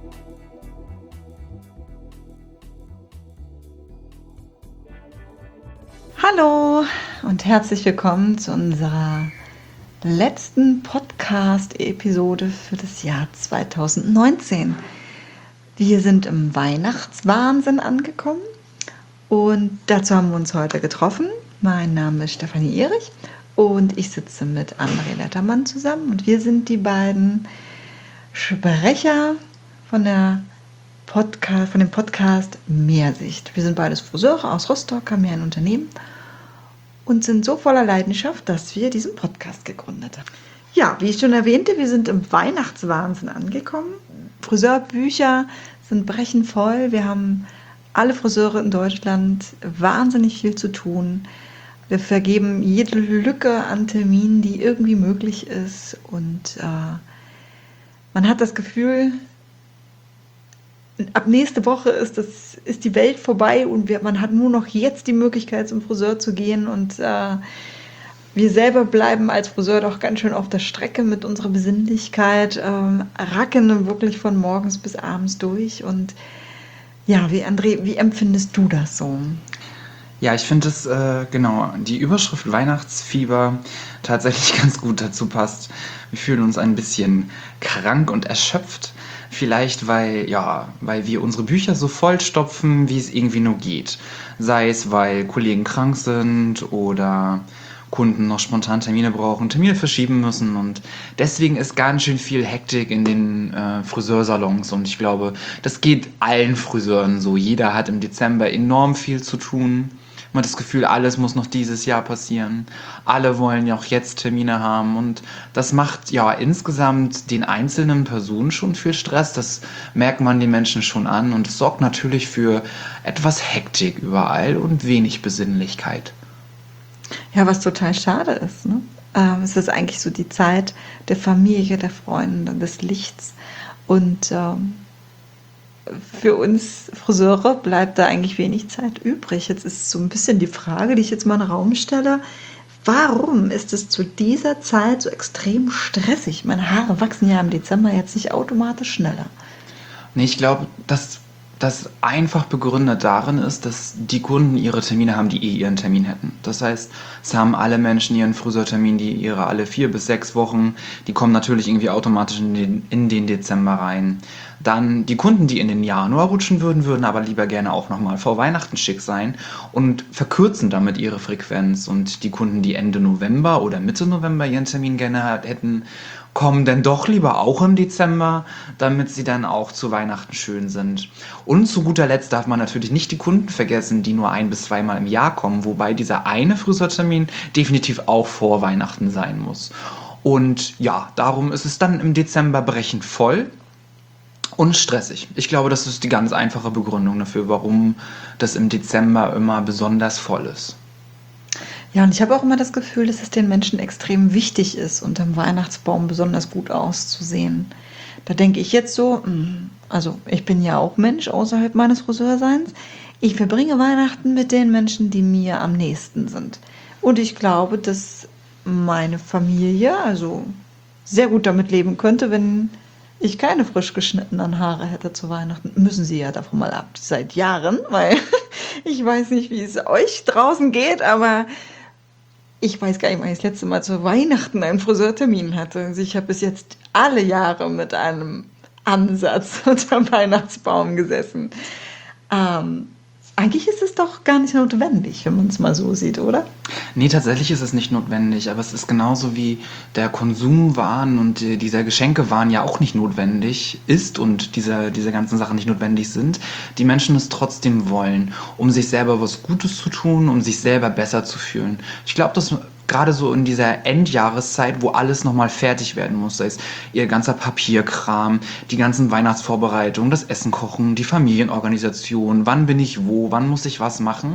Hallo und herzlich willkommen zu unserer letzten Podcast-Episode für das Jahr 2019. Wir sind im Weihnachtswahnsinn angekommen und dazu haben wir uns heute getroffen. Mein Name ist Stefanie Erich und ich sitze mit André Lettermann zusammen und wir sind die beiden Sprecher von dem Podcast Mehrsicht. Wir sind beides Friseure aus Rostock, haben hier ein Unternehmen und sind so voller Leidenschaft, dass wir diesen Podcast gegründet haben. Ja, wie ich schon erwähnte, wir sind im Weihnachtswahnsinn angekommen. Friseurbücher sind brechend voll. Wir haben alle Friseure in Deutschland wahnsinnig viel zu tun. Wir vergeben jede Lücke an Terminen, die irgendwie möglich ist. Und man hat das Gefühl, ab nächste Woche ist die Welt vorbei und man hat nur noch jetzt die Möglichkeit, zum Friseur zu gehen. Und wir selber bleiben als Friseur doch ganz schön auf der Strecke mit unserer Besinnlichkeit, racken wirklich von morgens bis abends durch. Und ja, André, wie empfindest du das so? Ja, ich finde es, die Überschrift Weihnachtsfieber tatsächlich ganz gut dazu passt. Wir fühlen uns ein bisschen krank und erschöpft. Vielleicht, weil wir unsere Bücher so vollstopfen, wie es irgendwie nur geht. Sei es, weil Kollegen krank sind oder Kunden noch spontan Termine brauchen, Termine verschieben müssen. Und deswegen ist ganz schön viel Hektik in den Friseursalons. Und ich glaube, das geht allen Friseuren so. Jeder hat im Dezember enorm viel zu tun. Man hat das Gefühl, alles muss noch dieses Jahr passieren. Alle wollen ja auch jetzt Termine haben und das macht ja insgesamt den einzelnen Personen schon viel Stress. Das merkt man den Menschen schon an und es sorgt natürlich für etwas Hektik überall und wenig Besinnlichkeit. Ja, was total schade ist, ne? Es ist eigentlich so die Zeit der Familie, der Freunde, des Lichts und für uns Friseure bleibt da eigentlich wenig Zeit übrig. Jetzt ist so ein bisschen die Frage, die ich jetzt mal in den Raum stelle. Warum ist es zu dieser Zeit so extrem stressig? Meine Haare wachsen ja im Dezember jetzt nicht automatisch schneller. Nee, ich glaube, dass das einfach begründet darin ist, dass die Kunden ihre Termine haben, die ihren Termin hätten. Das heißt, es haben alle Menschen ihren Friseurtermin, die ihre alle 4 bis 6 Wochen, die kommen natürlich irgendwie automatisch in den Dezember rein. Dann die Kunden, die in den Januar rutschen würden aber lieber gerne auch nochmal vor Weihnachten schick sein und verkürzen damit ihre Frequenz. Und die Kunden, die Ende November oder Mitte November ihren Termin gerne hätten, kommen dann doch lieber auch im Dezember, damit sie dann auch zu Weihnachten schön sind. Und zu guter Letzt darf man natürlich nicht die Kunden vergessen, die nur 1 bis 2 Mal im Jahr kommen, wobei dieser eine Friseurtermin definitiv auch vor Weihnachten sein muss. Und ja, darum ist es dann im Dezember brechend voll und stressig. Ich glaube, das ist die ganz einfache Begründung dafür, warum das im Dezember immer besonders voll ist. Ja, und ich habe auch immer das Gefühl, dass es den Menschen extrem wichtig ist, unterm Weihnachtsbaum besonders gut auszusehen. Da denke ich jetzt so, also ich bin ja auch Mensch außerhalb meines Friseurseins. Ich verbringe Weihnachten mit den Menschen, die mir am nächsten sind. Und ich glaube, dass meine Familie also sehr gut damit leben könnte, wenn ich keine frisch geschnittenen Haare hätte zu Weihnachten. Müssen sie ja davon mal ab, seit Jahren, weil ich weiß nicht, wie es euch draußen geht, aber ich weiß gar nicht, wann ich das letzte Mal zu Weihnachten einen Friseurtermin hatte. Also ich habe bis jetzt alle Jahre mit einem Ansatz unter Weihnachtsbaum gesessen. Eigentlich ist es doch gar nicht notwendig, wenn man es mal so sieht, oder? Nee, tatsächlich ist es nicht notwendig, aber es ist genauso wie der Konsumwahn und dieser Geschenkewahn ja auch nicht notwendig ist und diese ganzen Sachen nicht notwendig sind, die Menschen es trotzdem wollen, um sich selber was Gutes zu tun, um sich selber besser zu fühlen. Ich glaube, dass gerade so in dieser Endjahreszeit, wo alles nochmal fertig werden muss, sei es ihr ganzer Papierkram, die ganzen Weihnachtsvorbereitungen, das Essen kochen, die Familienorganisation, wann bin ich wo, wann muss ich was machen,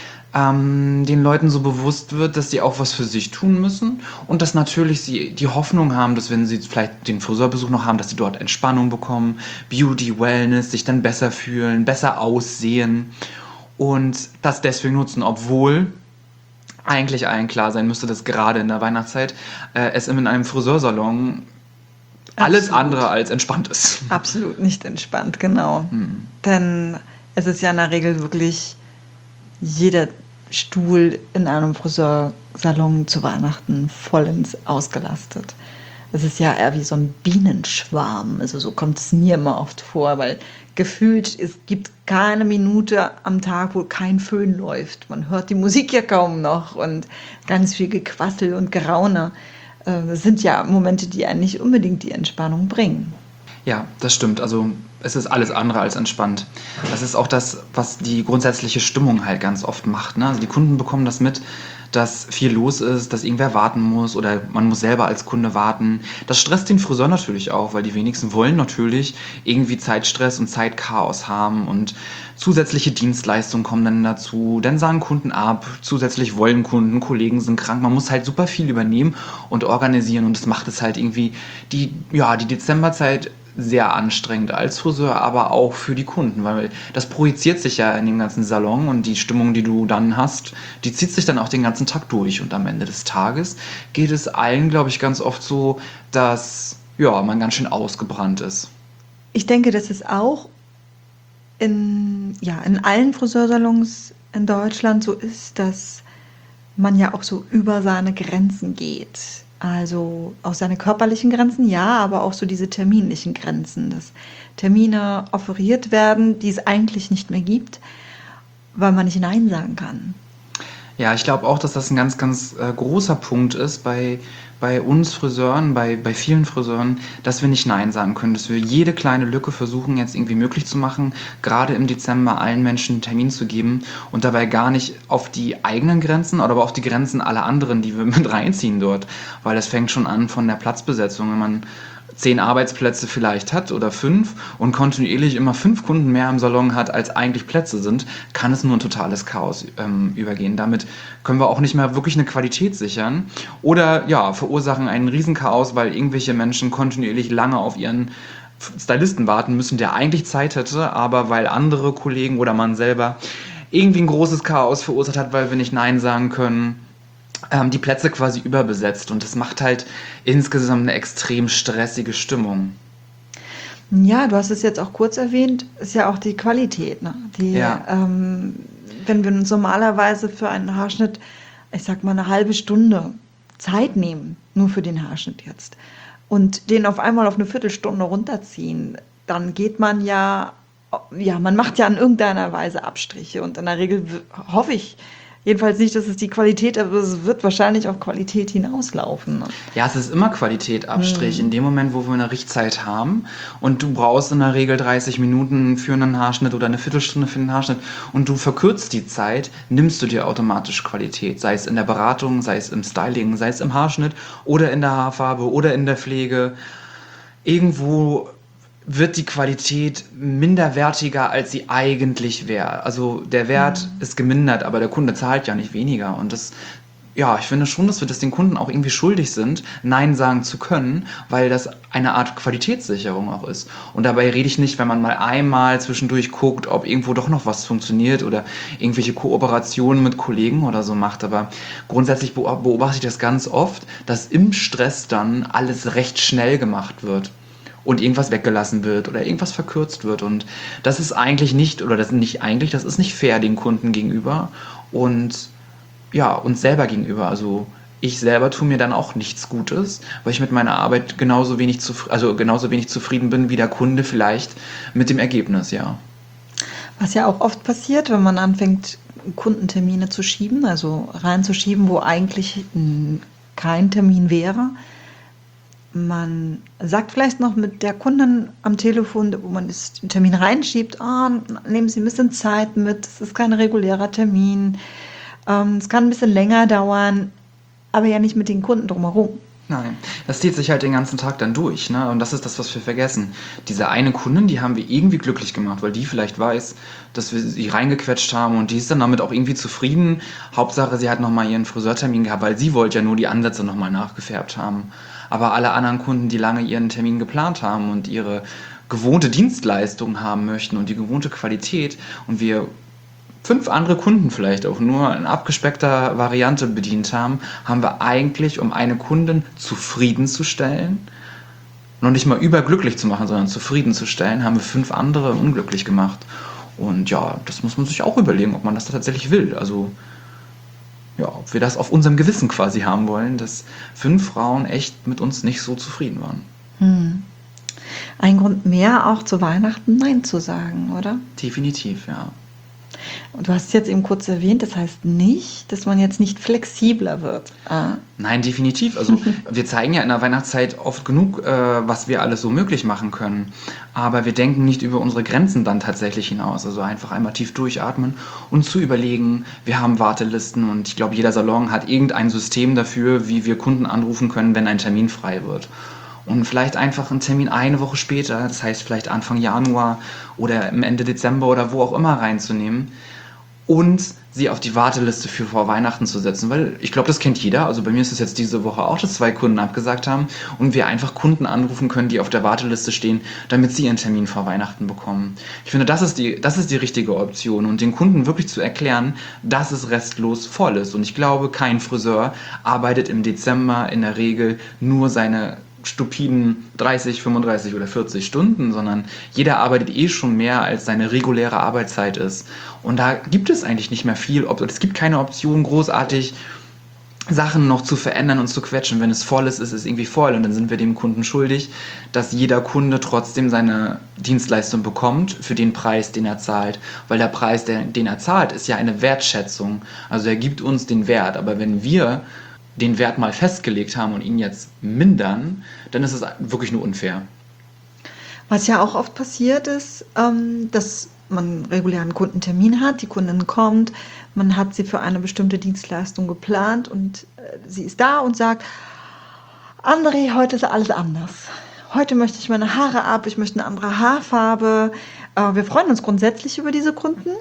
den Leuten so bewusst wird, dass sie auch was für sich tun müssen und dass natürlich sie die Hoffnung haben, dass wenn sie vielleicht den Friseurbesuch noch haben, dass sie dort Entspannung bekommen, Beauty, Wellness, sich dann besser fühlen, besser aussehen und das deswegen nutzen, obwohl eigentlich allen klar sein müsste, dass gerade in der Weihnachtszeit es in einem Friseursalon alles Absolut. andere als entspannt ist. Absolut nicht entspannt, genau. Hm. Denn es ist ja in der Regel wirklich jeder Stuhl in einem Friseursalon zu Weihnachten vollends ausgelastet. Es ist ja eher wie so ein Bienenschwarm. Also so kommt es mir immer oft vor, weil gefühlt es gibt keine Minute am Tag, wo kein Föhn läuft. Man hört die Musik ja kaum noch und ganz viel Gequassel und Geraune. Das sind ja Momente, die einen nicht unbedingt die Entspannung bringen. Ja, das stimmt. Also es ist alles andere als entspannt. Das ist auch das, was die grundsätzliche Stimmung halt ganz oft macht. Ne? Also die Kunden bekommen das mit, dass viel los ist, dass irgendwer warten muss oder man muss selber als Kunde warten. Das stresst den Friseur natürlich auch, weil die wenigsten wollen natürlich irgendwie Zeitstress und Zeitchaos haben und zusätzliche Dienstleistungen kommen dann dazu. Dann sagen Kunden ab, zusätzlich wollen Kunden, Kollegen sind krank. Man muss halt super viel übernehmen und organisieren und das macht es halt irgendwie die Dezemberzeit sehr anstrengend als Friseur, aber auch für die Kunden, weil das projiziert sich ja in dem ganzen Salon und die Stimmung, die du dann hast, die zieht sich dann auch den ganzen Tag durch und am Ende des Tages geht es allen, glaube ich, ganz oft so, dass man ganz schön ausgebrannt ist. Ich denke, dass es auch in allen Friseursalons in Deutschland so ist, dass man ja auch so über seine Grenzen geht. Also auch seine körperlichen Grenzen, ja, aber auch so diese terminlichen Grenzen, dass Termine offeriert werden, die es eigentlich nicht mehr gibt, weil man nicht Nein sagen kann. Ja, ich glaube auch, dass das ein ganz, ganz großer Punkt ist bei uns Friseuren, bei vielen Friseuren, dass wir nicht Nein sagen können, dass wir jede kleine Lücke versuchen jetzt irgendwie möglich zu machen, gerade im Dezember allen Menschen einen Termin zu geben und dabei gar nicht auf die eigenen Grenzen oder aber auf die Grenzen aller anderen, die wir mit reinziehen dort, weil es fängt schon an von der Platzbesetzung, wenn man 10 Arbeitsplätze vielleicht hat oder 5 und kontinuierlich immer 5 Kunden mehr im Salon hat, als eigentlich Plätze sind, kann es nur ein totales Chaos übergehen. Damit können wir auch nicht mehr wirklich eine Qualität sichern oder verursachen einen Riesenchaos, weil irgendwelche Menschen kontinuierlich lange auf ihren Stylisten warten müssen, der eigentlich Zeit hätte, aber weil andere Kollegen oder man selber irgendwie ein großes Chaos verursacht hat, weil wir nicht Nein sagen können, die Plätze quasi überbesetzt und das macht halt insgesamt eine extrem stressige Stimmung. Ja, du hast es jetzt auch kurz erwähnt, ist ja auch die Qualität, ne? Ja. Wenn wir uns normalerweise für einen Haarschnitt, ich sag mal, eine halbe Stunde Zeit nehmen, nur für den Haarschnitt jetzt, und den auf einmal auf eine Viertelstunde runterziehen, dann geht man man macht ja in irgendeiner Weise Abstriche und in der Regel hoffe ich jedenfalls nicht, dass es die Qualität, aber es wird wahrscheinlich auf Qualität hinauslaufen. Ne? Ja, es ist immer Qualitätabstrich. In dem Moment, wo wir eine Riechzeit haben und du brauchst in der Regel 30 Minuten für einen Haarschnitt oder eine Viertelstunde für einen Haarschnitt und du verkürzt die Zeit, nimmst du dir automatisch Qualität. Sei es in der Beratung, sei es im Styling, sei es im Haarschnitt oder in der Haarfarbe oder in der Pflege. Irgendwo wird die Qualität minderwertiger, als sie eigentlich wäre. Also der Wert ist gemindert, aber der Kunde zahlt ja nicht weniger. Und ich finde schon, dass wir das den Kunden auch irgendwie schuldig sind, Nein sagen zu können, weil das eine Art Qualitätssicherung auch ist. Und dabei rede ich nicht, wenn man mal einmal zwischendurch guckt, ob irgendwo doch noch was funktioniert oder irgendwelche Kooperationen mit Kollegen oder so macht. Aber grundsätzlich beobachte ich das ganz oft, dass im Stress dann alles recht schnell gemacht wird. Und irgendwas weggelassen wird oder irgendwas verkürzt wird. Und das ist eigentlich nicht, oder das ist nicht fair den Kunden gegenüber und uns selber gegenüber. Also ich selber tue mir dann auch nichts Gutes, weil ich mit meiner Arbeit genauso wenig zufrieden bin wie der Kunde vielleicht mit dem Ergebnis, ja. Was ja auch oft passiert, wenn man anfängt, Kundentermine zu schieben, also reinzuschieben, wo eigentlich kein Termin wäre. Man sagt vielleicht noch mit der Kundin am Telefon, wo man den Termin reinschiebt, nehmen Sie ein bisschen Zeit mit, es ist kein regulärer Termin, es kann ein bisschen länger dauern, aber ja nicht mit den Kunden drumherum. Nein, das zieht sich halt den ganzen Tag dann durch, ne? Und das ist das, was wir vergessen. Diese eine Kundin, die haben wir irgendwie glücklich gemacht, weil die vielleicht weiß, dass wir sie reingequetscht haben und die ist dann damit auch irgendwie zufrieden. Hauptsache, sie hat nochmal ihren Friseurtermin gehabt, weil sie wollte ja nur die Ansätze nochmal nachgefärbt haben. Aber alle anderen Kunden, die lange ihren Termin geplant haben und ihre gewohnte Dienstleistung haben möchten und die gewohnte Qualität und wir 5 andere Kunden vielleicht auch nur in abgespeckter Variante bedient haben, haben wir eigentlich, um eine Kundin zufriedenzustellen, noch nicht mal überglücklich zu machen, sondern zufriedenzustellen, haben wir 5 andere unglücklich gemacht. Und ja, das muss man sich auch überlegen, ob man das tatsächlich will. Also ja, ob wir das auf unserem Gewissen quasi haben wollen, dass 5 Frauen echt mit uns nicht so zufrieden waren. Hm. Ein Grund mehr, auch zu Weihnachten Nein zu sagen, oder? Definitiv, ja. Und du hast es jetzt eben kurz erwähnt, das heißt nicht, dass man jetzt nicht flexibler wird. Nein, definitiv. Also wir zeigen ja in der Weihnachtszeit oft genug, was wir alles so möglich machen können. Aber wir denken nicht über unsere Grenzen dann tatsächlich hinaus. Also einfach einmal tief durchatmen und zu überlegen, wir haben Wartelisten und ich glaube, jeder Salon hat irgendein System dafür, wie wir Kunden anrufen können, wenn ein Termin frei wird. Und vielleicht einfach einen Termin eine Woche später, das heißt vielleicht Anfang Januar oder im Ende Dezember oder wo auch immer reinzunehmen und sie auf die Warteliste für vor Weihnachten zu setzen, weil ich glaube, das kennt jeder. Also bei mir ist es jetzt diese Woche auch, dass 2 Kunden abgesagt haben und wir einfach Kunden anrufen können, die auf der Warteliste stehen, damit sie ihren Termin vor Weihnachten bekommen. Ich finde, das ist die richtige Option und den Kunden wirklich zu erklären, dass es restlos voll ist. Und ich glaube, kein Friseur arbeitet im Dezember in der Regel nur seine stupiden 30, 35 oder 40 Stunden, sondern jeder arbeitet schon mehr, als seine reguläre Arbeitszeit ist. Und da gibt es eigentlich nicht mehr viel. Es gibt keine Option, großartig Sachen noch zu verändern und zu quetschen. Wenn es voll ist, ist es irgendwie voll. Und dann sind wir dem Kunden schuldig, dass jeder Kunde trotzdem seine Dienstleistung bekommt für den Preis, den er zahlt. Weil der Preis, den er zahlt, ist ja eine Wertschätzung. Also er gibt uns den Wert. Aber wenn wir den Wert mal festgelegt haben und ihn jetzt mindern, dann ist es wirklich nur unfair. Was ja auch oft passiert ist, dass man einen regulären Kundentermin hat, die Kundin kommt, man hat sie für eine bestimmte Dienstleistung geplant und sie ist da und sagt, André, heute ist alles anders. Heute möchte ich meine Haare ab, ich möchte eine andere Haarfarbe. Wir freuen uns grundsätzlich über diese Kunden.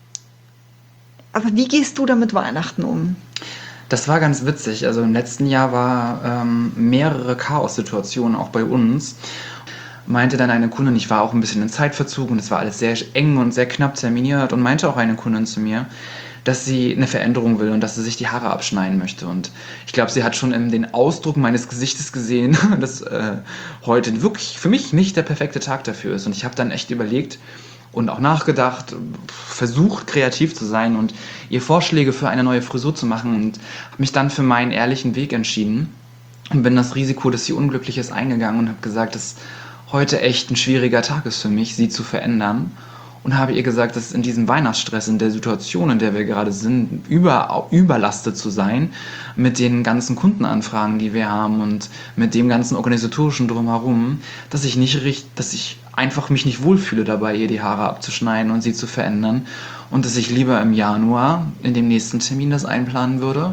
Aber wie gehst du damit Weihnachten um? Das war ganz witzig. Also im letzten Jahr war mehrere Chaos-Situationen auch bei uns. Meinte dann eine Kundin, ich war auch ein bisschen in Zeitverzug und es war alles sehr eng und sehr knapp terminiert und meinte auch eine Kundin zu mir, dass sie eine Veränderung will und dass sie sich die Haare abschneiden möchte. Und ich glaube, sie hat schon den Ausdruck meines Gesichtes gesehen, dass heute wirklich für mich nicht der perfekte Tag dafür ist. Und ich habe dann echt überlegt und auch nachgedacht, versucht kreativ zu sein und ihr Vorschläge für eine neue Frisur zu machen und habe mich dann für meinen ehrlichen Weg entschieden und bin das Risiko, dass sie unglücklich ist, eingegangen und habe gesagt, dass heute echt ein schwieriger Tag ist für mich, sie zu verändern und habe ihr gesagt, dass in diesem Weihnachtsstress, in der Situation, in der wir gerade sind, überlastet zu sein mit den ganzen Kundenanfragen, die wir haben und mit dem ganzen organisatorischen Drumherum, dass ich einfach mich nicht wohlfühle dabei, ihr die Haare abzuschneiden und sie zu verändern und dass ich lieber im Januar in dem nächsten Termin das einplanen würde.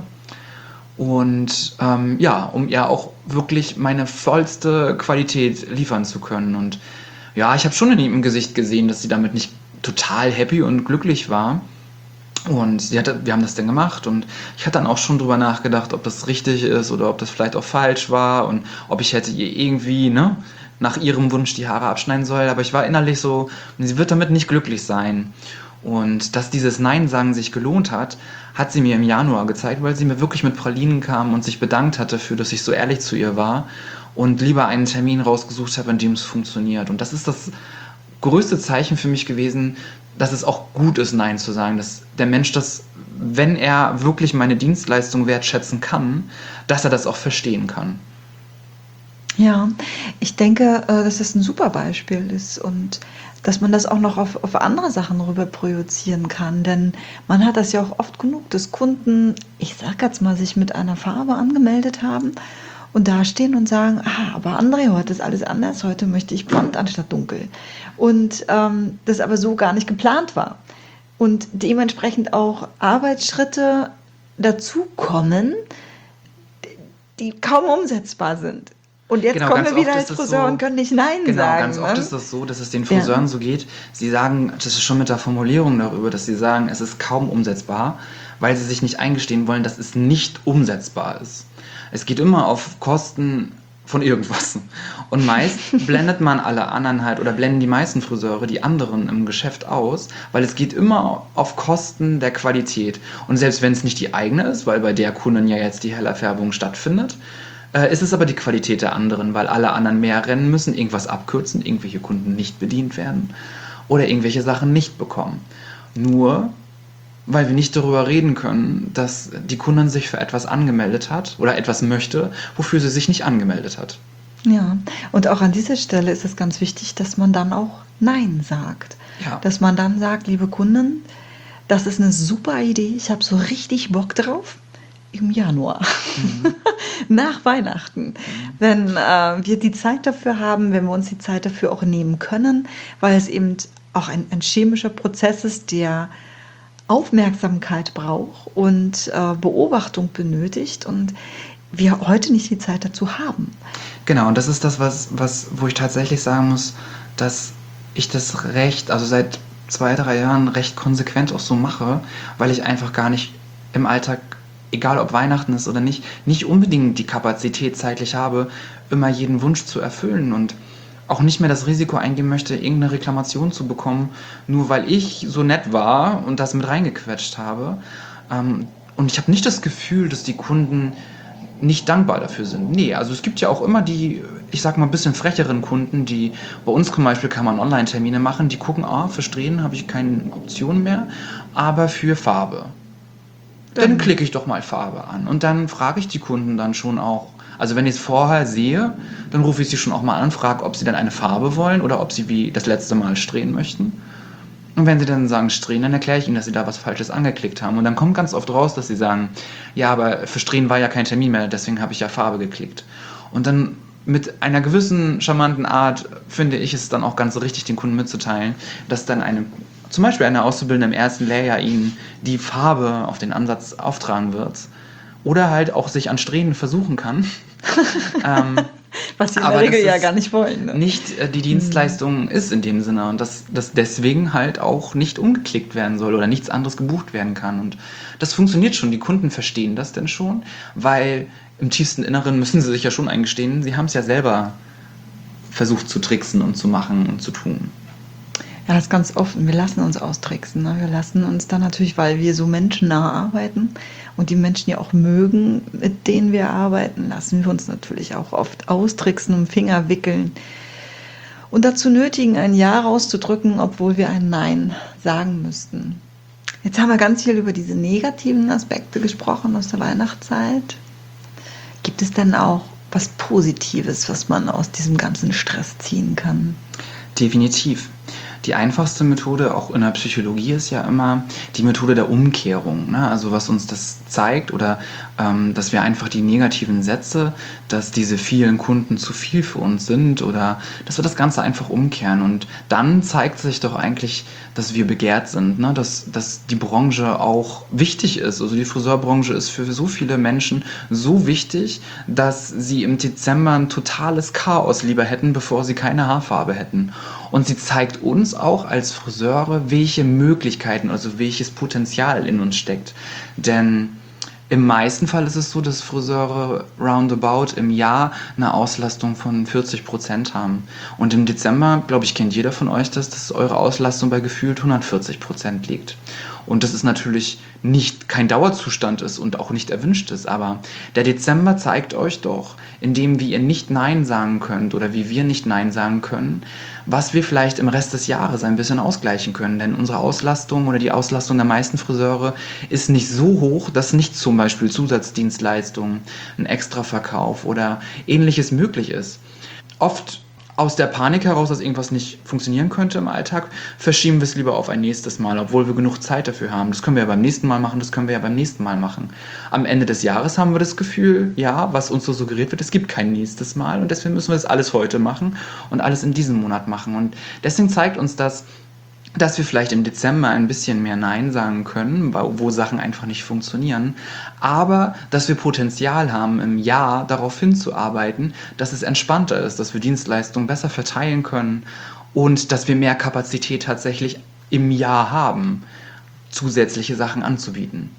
Und um ihr auch wirklich meine vollste Qualität liefern zu können. Und ja, ich habe schon in ihrem Gesicht gesehen, dass sie damit nicht total happy und glücklich war. Und wir haben das dann gemacht und ich hatte dann auch schon drüber nachgedacht, ob das richtig ist oder ob das vielleicht auch falsch war und ob ich hätte ihr irgendwie, nach ihrem Wunsch die Haare abschneiden soll. Aber ich war innerlich so, sie wird damit nicht glücklich sein. Und dass dieses Nein-Sagen sich gelohnt hat, hat sie mir im Januar gezeigt, weil sie mir wirklich mit Pralinen kam und sich bedankt hat dafür, dass ich so ehrlich zu ihr war und lieber einen Termin rausgesucht habe, an dem es funktioniert. Und das ist das größte Zeichen für mich gewesen, dass es auch gut ist, Nein zu sagen. Dass der Mensch das, wenn er wirklich meine Dienstleistung wertschätzen kann, dass er das auch verstehen kann. Ja, ich denke, dass das ein super Beispiel ist und dass man das auch noch auf andere Sachen rüber projizieren kann. Denn man hat das ja auch oft genug, dass Kunden, ich sag jetzt mal, sich mit einer Farbe angemeldet haben und dastehen und sagen, aber André, heute ist alles anders, heute möchte ich blond anstatt dunkel. Und das aber so gar nicht geplant war. Und dementsprechend auch Arbeitsschritte dazukommen, die kaum umsetzbar sind. Und jetzt kommen wir wieder als Friseur und können nicht Nein sagen. Genau, ganz oft ist das so, dass es den Friseuren so geht. Sie sagen, das ist schon mit der Formulierung darüber, dass sie sagen, es ist kaum umsetzbar, weil sie sich nicht eingestehen wollen, dass es nicht umsetzbar ist. Es geht immer auf Kosten von irgendwas. Und meist blendet man alle anderen oder blenden die meisten Friseure die anderen im Geschäft aus, weil es geht immer auf Kosten der Qualität. Und selbst wenn es nicht die eigene ist, weil bei der Kundin ja jetzt die Hellerfärbung stattfindet, ist es aber die Qualität der anderen, weil alle anderen mehr rennen müssen, irgendwas abkürzen, irgendwelche Kunden nicht bedient werden oder irgendwelche Sachen nicht bekommen. Nur weil wir nicht darüber reden können, dass die Kundin sich für etwas angemeldet hat oder etwas möchte, wofür sie sich nicht angemeldet hat. Ja, und auch an dieser Stelle ist es ganz wichtig, dass man dann auch Nein sagt. Ja. Dass man dann sagt, liebe Kunden, das ist eine super Idee, ich habe so richtig Bock drauf im Januar, nach Weihnachten, wenn wir die Zeit dafür haben, wenn wir uns die Zeit dafür auch nehmen können, weil es eben auch ein chemischer Prozess ist, der Aufmerksamkeit braucht und Beobachtung benötigt und wir heute nicht die Zeit dazu haben. Genau, und das ist das, wo ich tatsächlich sagen muss, dass ich das also seit 2, 3 Jahren recht konsequent auch so mache, weil ich einfach gar nicht im Alltag, egal ob Weihnachten ist oder nicht unbedingt die Kapazität zeitlich habe, immer jeden Wunsch zu erfüllen und auch nicht mehr das Risiko eingehen möchte, irgendeine Reklamation zu bekommen, nur weil ich so nett war und das mit reingequetscht habe. Und ich habe nicht das Gefühl, dass die Kunden nicht dankbar dafür sind. Nee, also es gibt ja auch immer die, ich sag mal, ein bisschen frecheren Kunden, die bei uns zum Beispiel kann man Online-Termine machen, die gucken, für Strähnen habe ich keine Option mehr, aber für Farbe. Dann klicke ich doch mal Farbe an. Und dann frage ich die Kunden dann schon auch, also wenn ich es vorher sehe, dann rufe ich sie schon auch mal an und frage, ob sie dann eine Farbe wollen oder ob sie wie das letzte Mal Strähnen möchten. Und wenn sie dann sagen Strähnen, dann erkläre ich ihnen, dass sie da was Falsches angeklickt haben. Und dann kommt ganz oft raus, dass sie sagen, ja, aber für Strähnen war ja kein Termin mehr, deswegen habe ich ja Farbe geklickt. Und dann mit einer gewissen charmanten Art finde ich es dann auch ganz richtig, den Kunden mitzuteilen, dass dann zum Beispiel eine Auszubildende im ersten Lehrjahr ihnen die Farbe auf den Ansatz auftragen wird. Oder halt auch sich an Strähnen versuchen kann. Was sie in der Regel ja gar nicht wollen. Ne? Nicht die Dienstleistung ist in dem Sinne und dass deswegen halt auch nicht umgeklickt werden soll oder nichts anderes gebucht werden kann. Und das funktioniert schon, die Kunden verstehen das denn schon, weil im tiefsten Inneren müssen sie sich ja schon eingestehen, sie haben es ja selber versucht zu tricksen und zu machen und zu tun. Ja, das ist ganz oft. Wir lassen uns austricksen. Ne? Wir lassen uns dann natürlich, weil wir so menschennah arbeiten und die Menschen ja auch mögen, mit denen wir arbeiten, lassen wir uns natürlich auch oft austricksen, um Finger wickeln und dazu nötigen, ein Ja rauszudrücken, obwohl wir ein Nein sagen müssten. Jetzt haben wir ganz viel über diese negativen Aspekte gesprochen aus der Weihnachtszeit. Gibt es denn auch was Positives, was man aus diesem ganzen Stress ziehen kann? Definitiv. Die einfachste Methode, auch in der Psychologie, ist ja immer die Methode der Umkehrung. Ne? Also was uns das zeigt oder dass wir einfach die negativen Sätze, dass diese vielen Kunden zu viel für uns sind oder dass wir das Ganze einfach umkehren. Und dann zeigt sich doch eigentlich, dass wir begehrt sind, ne? Dass die Branche auch wichtig ist. Also die Friseurbranche ist für so viele Menschen so wichtig, dass sie im Dezember ein totales Chaos lieber hätten, bevor sie keine Haarfarbe hätten. Und sie zeigt uns auch als Friseure, welche Möglichkeiten, also welches Potenzial in uns steckt. Denn im meisten Fall ist es so, dass Friseure roundabout im Jahr eine Auslastung von 40% haben. Und im Dezember, glaube ich, kennt jeder von euch das, dass eure Auslastung bei gefühlt 140% liegt. Und das ist natürlich kein Dauerzustand ist und auch nicht erwünscht ist, aber der Dezember zeigt euch doch, indem wie ihr nicht Nein sagen könnt oder wie wir nicht Nein sagen können, was wir vielleicht im Rest des Jahres ein bisschen ausgleichen können. Denn unsere Auslastung oder die Auslastung der meisten Friseure ist nicht so hoch, dass nicht zum Beispiel Zusatzdienstleistungen, ein Extraverkauf oder ähnliches möglich ist. Oft aus der Panik heraus, dass irgendwas nicht funktionieren könnte im Alltag, verschieben wir es lieber auf ein nächstes Mal, obwohl wir genug Zeit dafür haben. Das können wir ja beim nächsten Mal machen, das können wir ja beim nächsten Mal machen. Am Ende des Jahres haben wir das Gefühl, ja, was uns so suggeriert wird, es gibt kein nächstes Mal und deswegen müssen wir das alles heute machen und alles in diesem Monat machen. Und deswegen zeigt uns das, dass wir vielleicht im Dezember ein bisschen mehr Nein sagen können, wo Sachen einfach nicht funktionieren, aber dass wir Potenzial haben, im Jahr darauf hinzuarbeiten, dass es entspannter ist, dass wir Dienstleistungen besser verteilen können und dass wir mehr Kapazität tatsächlich im Jahr haben, zusätzliche Sachen anzubieten.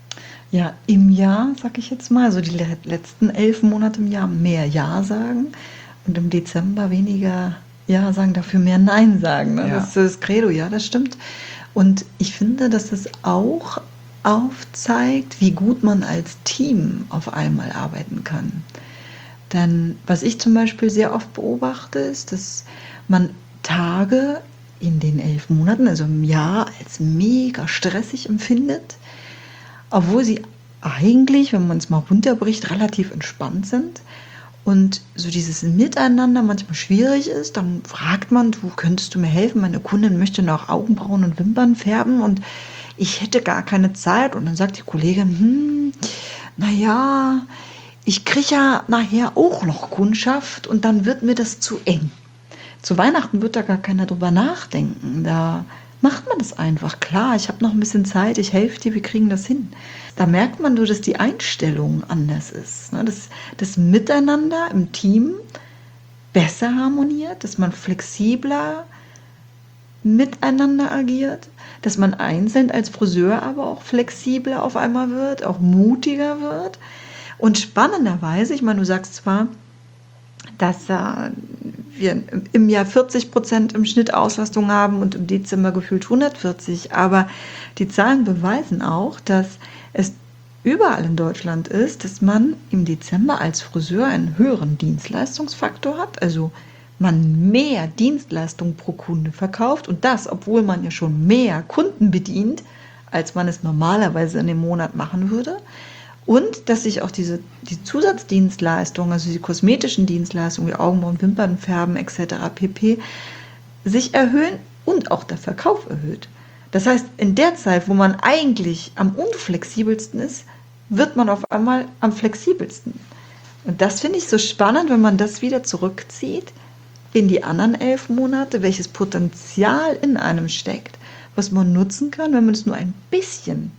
Ja, im Jahr, sag ich jetzt mal, so die letzten 11 Monate im Jahr mehr Ja sagen und im Dezember weniger Ja sagen, dafür mehr Nein sagen. Ne? Ja. Das ist das Credo, ja, das stimmt. Und ich finde, dass es auch aufzeigt, wie gut man als Team auf einmal arbeiten kann. Denn was ich zum Beispiel sehr oft beobachte, ist, dass man Tage in den 11 Monaten, also im Jahr, als mega stressig empfindet, obwohl sie eigentlich, wenn man es mal runterbricht, relativ entspannt sind. Und so dieses Miteinander manchmal schwierig ist, dann fragt man, du, könntest du mir helfen? Meine Kundin möchte noch Augenbrauen und Wimpern färben und ich hätte gar keine Zeit. Und dann sagt die Kollegin, naja, ich kriege ja nachher auch noch Kundschaft und dann wird mir das zu eng. Zu Weihnachten wird da gar keiner drüber nachdenken. Da macht man das einfach. Klar, ich habe noch ein bisschen Zeit, ich helfe dir, wir kriegen das hin. Da merkt man nur, dass die Einstellung anders ist. Ne? Dass das Miteinander im Team besser harmoniert, dass man flexibler miteinander agiert, dass man einzeln als Friseur aber auch flexibler auf einmal wird, auch mutiger wird. Und spannenderweise, ich meine, du sagst zwar, dass wir im Jahr 40% im Schnitt Auslastung haben und im Dezember gefühlt 140. Aber die Zahlen beweisen auch, dass es überall in Deutschland ist, dass man im Dezember als Friseur einen höheren Dienstleistungsfaktor hat, also man mehr Dienstleistung pro Kunde verkauft und das, obwohl man ja schon mehr Kunden bedient, als man es normalerweise in dem Monat machen würde. Und dass sich auch die Zusatzdienstleistungen, also die kosmetischen Dienstleistungen wie Augenbrauen, Wimpern färben etc. pp. sich erhöhen und auch der Verkauf erhöht. Das heißt, in der Zeit, wo man eigentlich am unflexibelsten ist, wird man auf einmal am flexibelsten. Und das finde ich so spannend, wenn man das wieder zurückzieht in die anderen 11 Monate, welches Potenzial in einem steckt, was man nutzen kann, wenn man es nur ein bisschen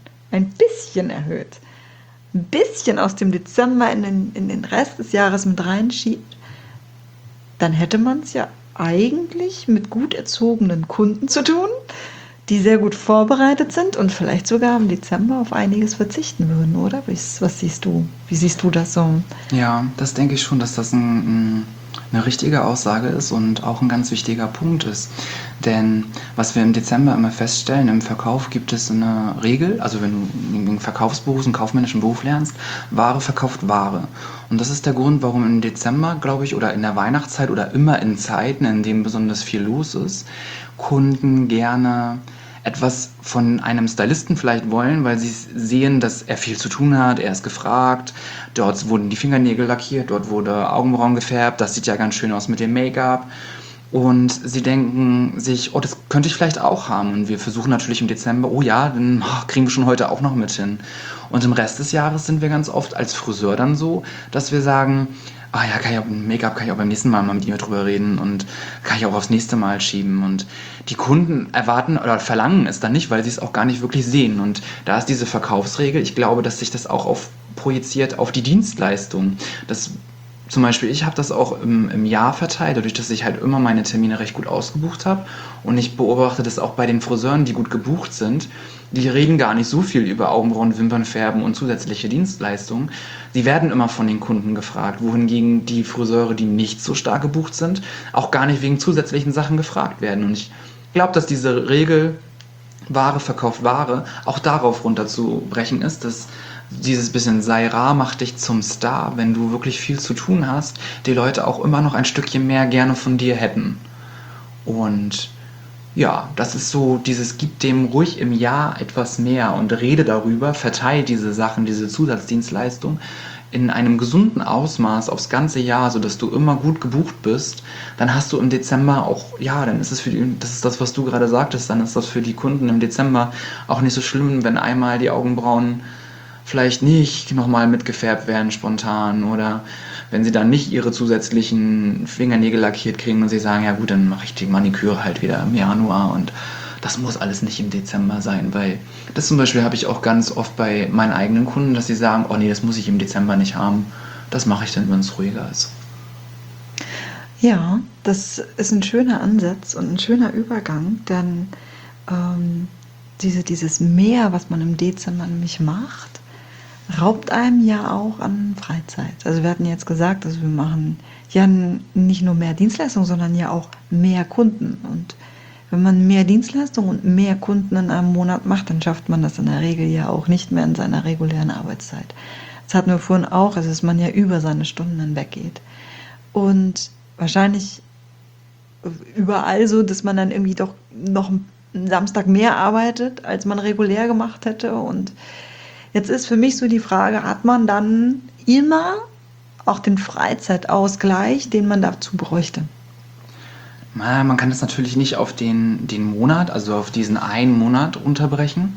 erhöht. Ein bisschen aus dem Dezember in den Rest des Jahres mit reinschiebt, dann hätte man es ja eigentlich mit gut erzogenen Kunden zu tun, die sehr gut vorbereitet sind und vielleicht sogar im Dezember auf einiges verzichten würden, oder? Was siehst du? Wie siehst du das so? Ja, das denke ich schon, dass das eine richtige Aussage ist und auch ein ganz wichtiger Punkt ist. Denn was wir im Dezember immer feststellen, im Verkauf gibt es eine Regel, also wenn du einen Verkaufsberuf, einen kaufmännischen Beruf lernst, Ware verkauft Ware. Und das ist der Grund, warum im Dezember, glaube ich, oder in der Weihnachtszeit oder immer in Zeiten, in denen besonders viel los ist, Kunden gerne etwas von einem Stylisten vielleicht wollen, weil sie sehen, dass er viel zu tun hat, er ist gefragt, dort wurden die Fingernägel lackiert, dort wurde Augenbrauen gefärbt, das sieht ja ganz schön aus mit dem Make-up und sie denken sich, oh, das könnte ich vielleicht auch haben und wir versuchen natürlich im Dezember, oh ja, dann kriegen wir schon heute auch noch mit hin und im Rest des Jahres sind wir ganz oft als Friseur dann so, dass wir sagen, ah ja, Make-up kann ich auch beim nächsten Mal mit dir drüber reden und kann ich auch aufs nächste Mal schieben. Und die Kunden erwarten oder verlangen es dann nicht, weil sie es auch gar nicht wirklich sehen. Und da ist diese Verkaufsregel, ich glaube, dass sich das auch projiziert auf die Dienstleistung. Zum Beispiel, ich habe das auch im Jahr verteilt, dadurch, dass ich halt immer meine Termine recht gut ausgebucht habe. Und ich beobachte das auch bei den Friseuren, die gut gebucht sind. Die reden gar nicht so viel über Augenbrauen, Wimpern färben und zusätzliche Dienstleistungen. Sie werden immer von den Kunden gefragt, wohingegen die Friseure, die nicht so stark gebucht sind, auch gar nicht wegen zusätzlichen Sachen gefragt werden. Und ich glaube, dass diese Regel Ware verkauft Ware auch darauf runterzubrechen ist, dass dieses bisschen sei rar macht dich zum Star, wenn du wirklich viel zu tun hast, die Leute auch immer noch ein Stückchen mehr gerne von dir hätten. Und ja, das ist so dieses, gib dem ruhig im Jahr etwas mehr und rede darüber, verteile diese Sachen, diese Zusatzdienstleistung in einem gesunden Ausmaß aufs ganze Jahr, sodass du immer gut gebucht bist, dann hast du im Dezember auch, ja, dann ist es das ist das, was du gerade sagtest, dann ist das für die Kunden im Dezember auch nicht so schlimm, wenn einmal die Augenbrauen vielleicht nicht nochmal mitgefärbt werden spontan oder wenn sie dann nicht ihre zusätzlichen Fingernägel lackiert kriegen und sie sagen, ja gut, dann mache ich die Maniküre halt wieder im Januar und das muss alles nicht im Dezember sein, weil das zum Beispiel habe ich auch ganz oft bei meinen eigenen Kunden, dass sie sagen, oh nee, das muss ich im Dezember nicht haben, das mache ich dann, wenn es ruhiger ist. Ja, das ist ein schöner Ansatz und ein schöner Übergang, denn dieses Mehr, was man im Dezember nämlich macht, raubt einem ja auch an Freizeit. Also wir hatten jetzt gesagt, also wir machen ja nicht nur mehr Dienstleistungen, sondern ja auch mehr Kunden. Und wenn man mehr Dienstleistungen und mehr Kunden in einem Monat macht, dann schafft man das in der Regel ja auch nicht mehr in seiner regulären Arbeitszeit. Das Das hatten wir vorhin auch, also dass man ja über seine Stunden hinweggeht. Und wahrscheinlich überall so, dass man dann irgendwie doch noch einen Samstag mehr arbeitet, als man regulär gemacht hätte. Und jetzt ist für mich so die Frage, hat man dann immer auch den Freizeitausgleich, den man dazu bräuchte? Man kann das natürlich nicht auf den Monat, also auf diesen einen Monat runterbrechen.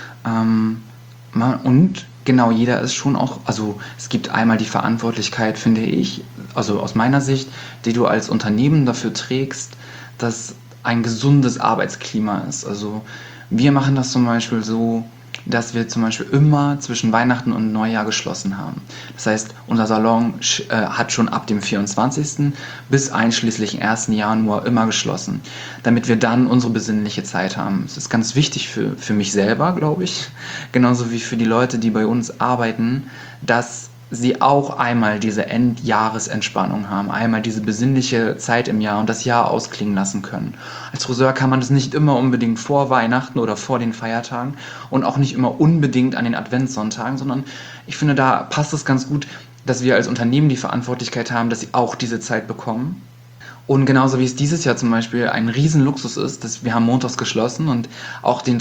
Und genau, jeder ist schon auch, also es gibt einmal die Verantwortlichkeit, finde ich, also aus meiner Sicht, die du als Unternehmen dafür trägst, dass ein gesundes Arbeitsklima ist. Also wir machen das zum Beispiel so, dass wir zum Beispiel immer zwischen Weihnachten und Neujahr geschlossen haben. Das heißt, unser Salon hat schon ab dem 24. bis einschließlich 1. Januar immer geschlossen, damit wir dann unsere besinnliche Zeit haben. Das ist ganz wichtig für mich selber, glaube ich, genauso wie für die Leute, die bei uns arbeiten, dass sie auch einmal diese Endjahresentspannung haben, einmal diese besinnliche Zeit im Jahr und das Jahr ausklingen lassen können. Als Friseur kann man das nicht immer unbedingt vor Weihnachten oder vor den Feiertagen und auch nicht immer unbedingt an den Adventssonntagen, sondern ich finde, da passt es ganz gut, dass wir als Unternehmen die Verantwortlichkeit haben, dass sie auch diese Zeit bekommen. Und genauso wie es dieses Jahr zum Beispiel ein Riesenluxus ist, dass wir haben montags geschlossen und auch den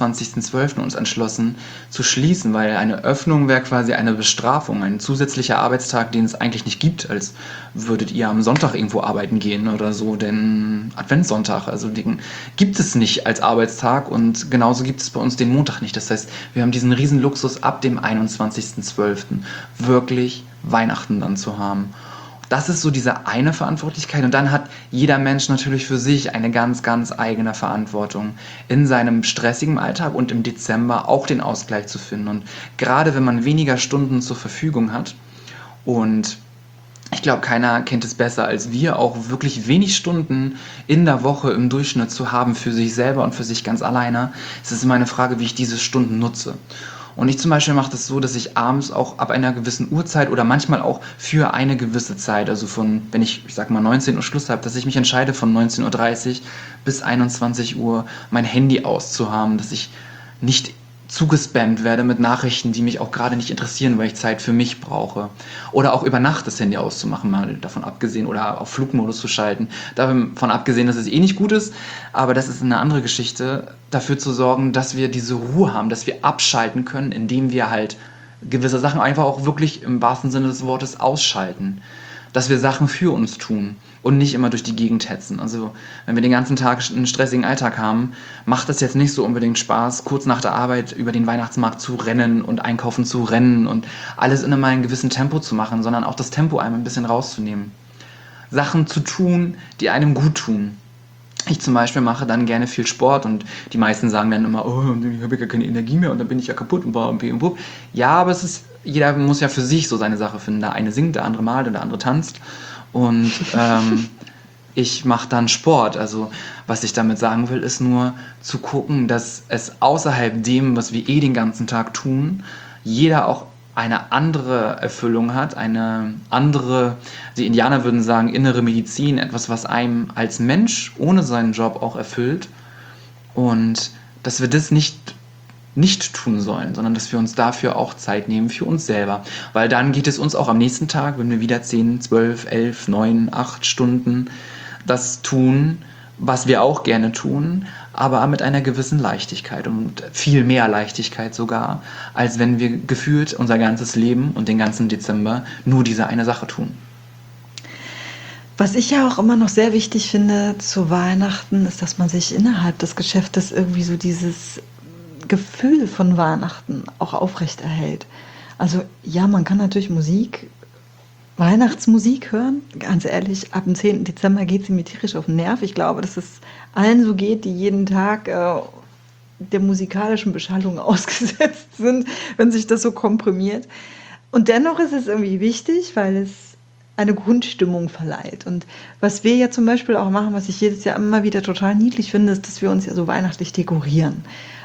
23.12. uns entschlossen zu schließen, weil eine Öffnung wäre quasi eine Bestrafung, ein zusätzlicher Arbeitstag, den es eigentlich nicht gibt, als würdet ihr am Sonntag irgendwo arbeiten gehen oder so, denn Adventssonntag, also den gibt es nicht als Arbeitstag und genauso gibt es bei uns den Montag nicht. Das heißt, wir haben diesen Riesenluxus ab dem 21.12. wirklich Weihnachten dann zu haben. Das ist so diese eine Verantwortlichkeit und dann hat jeder Mensch natürlich für sich eine ganz, ganz eigene Verantwortung, in seinem stressigen Alltag und im Dezember auch den Ausgleich zu finden. Und gerade wenn man weniger Stunden zur Verfügung hat und ich glaube, keiner kennt es besser als wir, auch wirklich wenig Stunden in der Woche im Durchschnitt zu haben für sich selber und für sich ganz alleine, es ist immer eine Frage, wie ich diese Stunden nutze. Und ich zum Beispiel mache das so, dass ich abends auch ab einer gewissen Uhrzeit oder manchmal auch für eine gewisse Zeit, also von, wenn ich sag mal 19 Uhr Schluss habe, dass ich mich entscheide von 19:30 Uhr bis 21 Uhr mein Handy auszuhaben, dass ich nicht zugespammt werde mit Nachrichten, die mich auch gerade nicht interessieren, weil ich Zeit für mich brauche. Oder auch über Nacht das Handy auszumachen, mal davon abgesehen, oder auf Flugmodus zu schalten. Davon abgesehen, dass es eh nicht gut ist, aber das ist eine andere Geschichte, dafür zu sorgen, dass wir diese Ruhe haben, dass wir abschalten können, indem wir halt gewisse Sachen einfach auch wirklich im wahrsten Sinne des Wortes ausschalten. Dass wir Sachen für uns tun und nicht immer durch die Gegend hetzen. Also wenn wir den ganzen Tag einen stressigen Alltag haben, macht es jetzt nicht so unbedingt Spaß, kurz nach der Arbeit über den Weihnachtsmarkt zu rennen und einkaufen zu rennen und alles in einem gewissen Tempo zu machen, sondern auch das Tempo einmal ein bisschen rauszunehmen. Sachen zu tun, die einem gut tun. Ich zum Beispiel mache dann gerne viel Sport und die meisten sagen dann immer, oh, ich habe ja gar keine Energie mehr und dann bin ich ja kaputt und bla und bla. Ja, aber jeder muss ja für sich so seine Sache finden. Der eine singt, der andere malt und der andere tanzt. Und ich mache dann Sport. Also was ich damit sagen will, ist nur zu gucken, dass es außerhalb dem, was wir den ganzen Tag tun, jeder auch eine andere Erfüllung hat, eine andere, die Indianer würden sagen, innere Medizin, etwas, was einem als Mensch ohne seinen Job auch erfüllt und dass wir das nicht tun sollen, sondern dass wir uns dafür auch Zeit nehmen für uns selber, weil dann geht es uns auch am nächsten Tag, wenn wir wieder 10, 12, 11, 9, 8 Stunden das tun, was wir auch gerne tun, aber mit einer gewissen Leichtigkeit und viel mehr Leichtigkeit sogar, als wenn wir gefühlt unser ganzes Leben und den ganzen Dezember nur diese eine Sache tun. Was ich ja auch immer noch sehr wichtig finde zu Weihnachten, ist, dass man sich innerhalb des Geschäftes irgendwie so dieses Gefühl von Weihnachten auch aufrechterhält. Also ja, man kann natürlich Weihnachtsmusik hören. Ganz ehrlich, ab dem 10. Dezember geht sie mir tierisch auf den Nerv. Ich glaube, dass es allen so geht, die jeden Tag der musikalischen Beschallung ausgesetzt sind, wenn sich das so komprimiert. Und dennoch ist es irgendwie wichtig, weil es eine Grundstimmung verleiht. Und was wir ja zum Beispiel auch machen, was ich jedes Jahr immer wieder total niedlich finde, ist, dass wir uns ja so weihnachtlich dekorieren.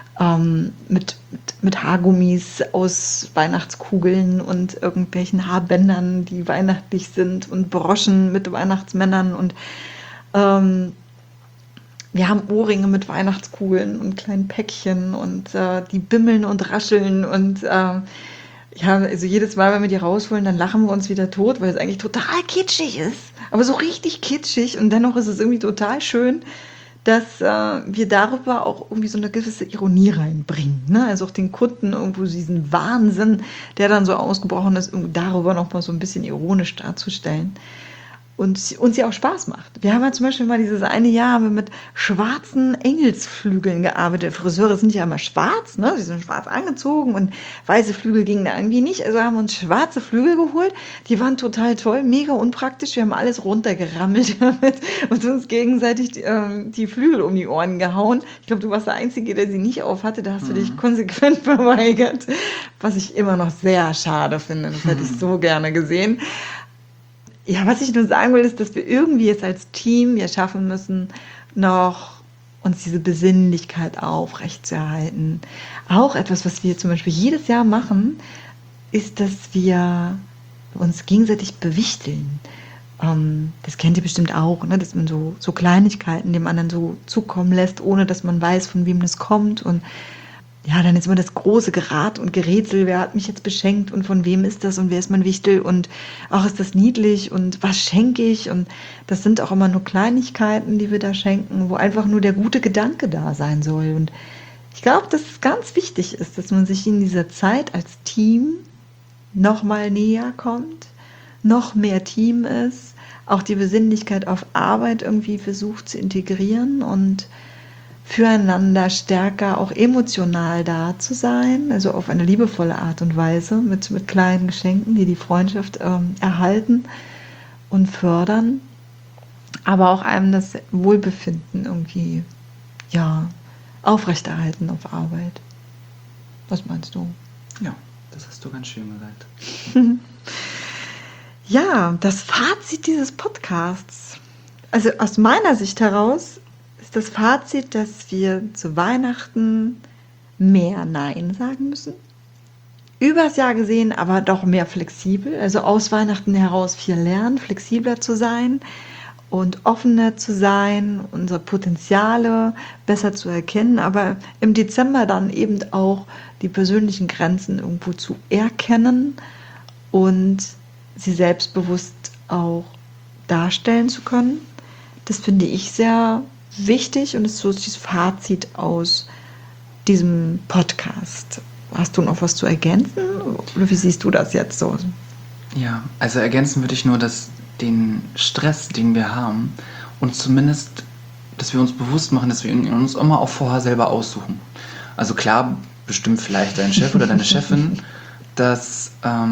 Mit Haargummis aus Weihnachtskugeln und irgendwelchen Haarbändern, die weihnachtlich sind und Broschen mit Weihnachtsmännern und wir haben Ohrringe mit Weihnachtskugeln und kleinen Päckchen und die bimmeln und rascheln und Ja, also jedes Mal, wenn wir die rausholen, dann lachen wir uns wieder tot, weil es eigentlich total kitschig ist. Aber so richtig kitschig und dennoch ist es irgendwie total schön, dass wir darüber auch irgendwie so eine gewisse Ironie reinbringen. Ne? Also auch den Kunden irgendwo diesen Wahnsinn, der dann so ausgebrochen ist, irgendwie darüber noch mal so ein bisschen ironisch darzustellen. Und uns ja auch Spaß macht. Wir haben ja zum Beispiel mal dieses eine Jahr haben wir mit schwarzen Engelsflügeln gearbeitet. Friseure sind ja immer schwarz, ne? Sie sind schwarz angezogen und weiße Flügel gingen da irgendwie nicht. Also haben wir uns schwarze Flügel geholt. Die waren total toll, mega unpraktisch. Wir haben alles runtergerammelt damit und uns gegenseitig die Flügel um die Ohren gehauen. Ich glaube, du warst der Einzige, der sie nicht auf hatte. Da hast du dich konsequent verweigert. Was ich immer noch sehr schade finde. Das hätte ich so gerne gesehen. Ja, was ich nur sagen will, ist, dass wir irgendwie jetzt als Team ja schaffen müssen, noch uns diese Besinnlichkeit aufrechtzuerhalten. Auch etwas, was wir zum Beispiel jedes Jahr machen, ist, dass wir uns gegenseitig bewichteln. Das kennt ihr bestimmt auch, ne? Dass man so Kleinigkeiten dem anderen so zukommen lässt, ohne dass man weiß, von wem das kommt. Und ja, dann ist immer das große Gerat und Gerätsel, wer hat mich jetzt beschenkt und von wem ist das und wer ist mein Wichtel und auch ist das niedlich und was schenke ich, und das sind auch immer nur Kleinigkeiten, die wir da schenken, wo einfach nur der gute Gedanke da sein soll. Und ich glaube, dass es ganz wichtig ist, dass man sich in dieser Zeit als Team noch mal näher kommt, noch mehr Team ist, auch die Besinnlichkeit auf Arbeit irgendwie versucht zu integrieren und füreinander stärker auch emotional da zu sein, also auf eine liebevolle Art und Weise mit kleinen Geschenken, die die Freundschaft erhalten und fördern, aber auch einem das Wohlbefinden irgendwie ja, aufrechterhalten auf Arbeit. Was meinst du? Ja, das hast du ganz schön gesagt. Ja, das Fazit dieses Podcasts, also aus meiner Sicht heraus, ist das Fazit, dass wir zu Weihnachten mehr Nein sagen müssen. Übers Jahr gesehen, aber doch mehr flexibel. Also aus Weihnachten heraus viel lernen, flexibler zu sein und offener zu sein, unsere Potenziale besser zu erkennen, aber im Dezember dann eben auch die persönlichen Grenzen irgendwo zu erkennen und sie selbstbewusst auch darstellen zu können. Das finde ich sehr wichtig und ist so dieses Fazit aus diesem Podcast. Hast du noch was zu ergänzen oder wie siehst du das jetzt so? Ja, also ergänzen würde ich nur, dass den Stress, den wir haben, und zumindest, dass wir uns bewusst machen, dass wir uns immer auch vorher selber aussuchen. Also klar, bestimmt vielleicht dein Chef oder deine Chefin, dass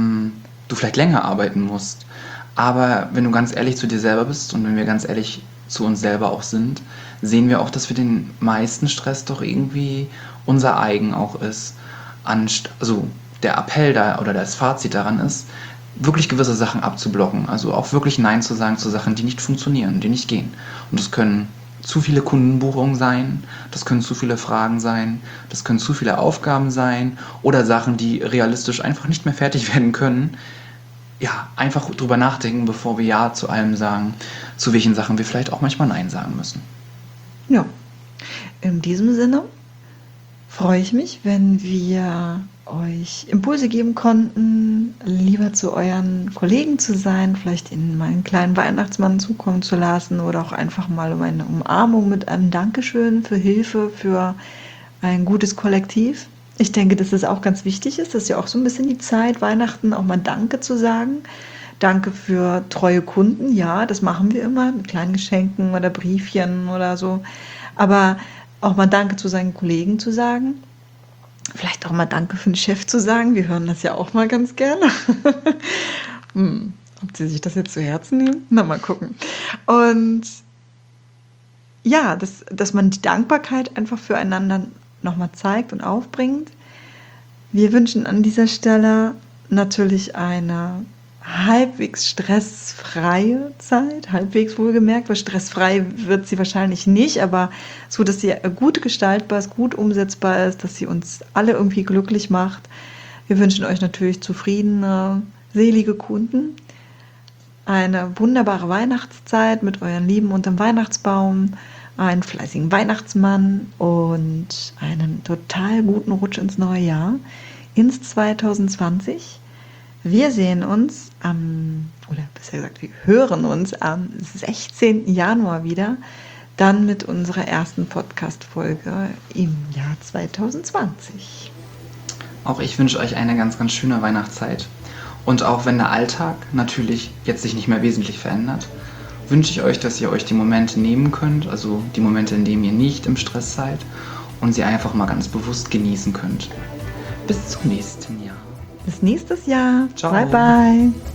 du vielleicht länger arbeiten musst. Aber wenn du ganz ehrlich zu dir selber bist und wenn wir ganz ehrlich zu uns selber auch sind, sehen wir auch, dass wir den meisten Stress doch irgendwie unser eigen auch ist. Also der Appell da oder das Fazit daran ist, wirklich gewisse Sachen abzublocken. Also auch wirklich Nein zu sagen zu Sachen, die nicht funktionieren, die nicht gehen. Und das können zu viele Kundenbuchungen sein, das können zu viele Fragen sein, das können zu viele Aufgaben sein oder Sachen, die realistisch einfach nicht mehr fertig werden können. Ja, einfach drüber nachdenken, bevor wir Ja zu allem sagen, zu welchen Sachen wir vielleicht auch manchmal Nein sagen müssen. Ja, in diesem Sinne freue ich mich, wenn wir euch Impulse geben konnten, lieber zu euren Kollegen zu sein, vielleicht ihnen mal einen kleinen Weihnachtsmann zukommen zu lassen oder auch einfach mal um eine Umarmung mit einem Dankeschön für Hilfe, für ein gutes Kollektiv. Ich denke, dass es auch ganz wichtig ist, dass ja auch so ein bisschen die Zeit, Weihnachten auch mal Danke zu sagen. Danke für treue Kunden, ja, das machen wir immer mit kleinen Geschenken oder Briefchen oder so. Aber auch mal Danke zu seinen Kollegen zu sagen. Vielleicht auch mal Danke für den Chef zu sagen. Wir hören das ja auch mal ganz gerne. Ob sie sich das jetzt zu Herzen nehmen? Na, mal gucken. Und ja, dass man die Dankbarkeit einfach füreinander nochmal zeigt und aufbringt. Wir wünschen an dieser Stelle natürlich eine halbwegs stressfreie Zeit, halbwegs wohlgemerkt, weil stressfrei wird sie wahrscheinlich nicht, aber so, dass sie gut gestaltbar ist, gut umsetzbar ist, dass sie uns alle irgendwie glücklich macht. Wir wünschen euch natürlich zufriedene, selige Kunden, eine wunderbare Weihnachtszeit mit euren Lieben unterm Weihnachtsbaum, einen fleißigen Weihnachtsmann und einen total guten Rutsch ins neue Jahr. ins 2020. Wir sehen uns oder besser gesagt, wir hören uns am 16. Januar wieder, dann mit unserer ersten Podcast-Folge im Jahr 2020. Auch ich wünsche euch eine ganz, ganz schöne Weihnachtszeit. Und auch wenn der Alltag natürlich jetzt sich nicht mehr wesentlich verändert, wünsche ich euch, dass ihr euch die Momente nehmen könnt, also die Momente, in denen ihr nicht im Stress seid und sie einfach mal ganz bewusst genießen könnt. Bis zum nächsten Jahr. Bis nächstes Jahr. Ciao. Bye, bye.